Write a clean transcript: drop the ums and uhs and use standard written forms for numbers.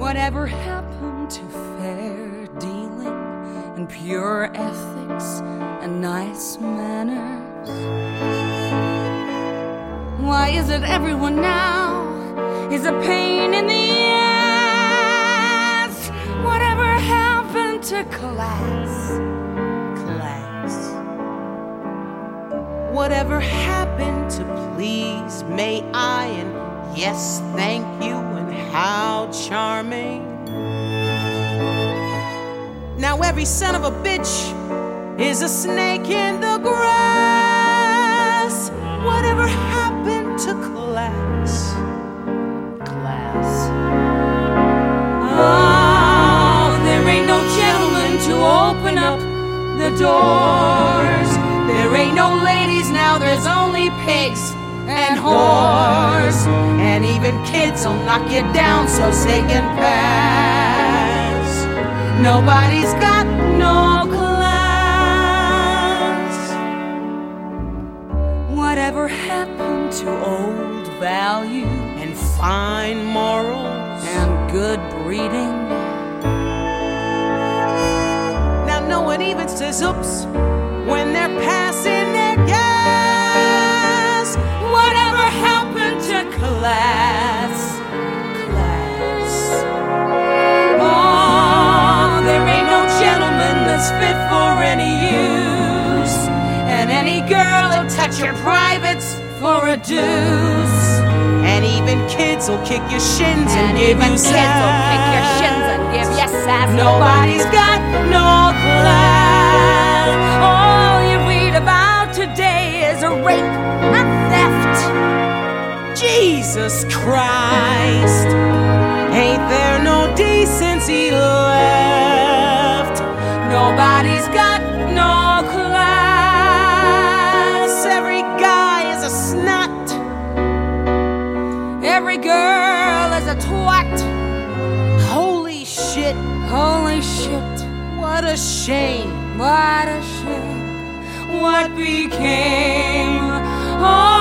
Whatever happened to fair dealing and pure ethics and nice manners? Why is it everyone now is a pain in the ass? Whatever happened to class? Whatever happened to please, may I, and yes, thank you, and how charming. Now every son of a bitch is a snake in the grass. Whatever happened to class? Oh, there ain't no gentleman to open up the doors. There ain't no ladies now, there's only pigs and whores. And even kids will knock you down so they can pass. Nobody's got no class. Whatever happened to old value and fine morals and good breeding? Now no one even says oops when they're passing their gas. Whatever happened to class? Oh, there ain't no gentleman that's fit for any use, and any girl will touch your privates for a deuce. And even kids will kick your shins and give you sass. Kids will kick your shins and give you sass. Nobody's got no class. All you read about today is a rape and theft. Jesus Christ, ain't there no decency left? Nobody's got no class. Every guy is a snot. Every girl is a twat. Holy shit. Holy shit. What a shame. What a shame. What became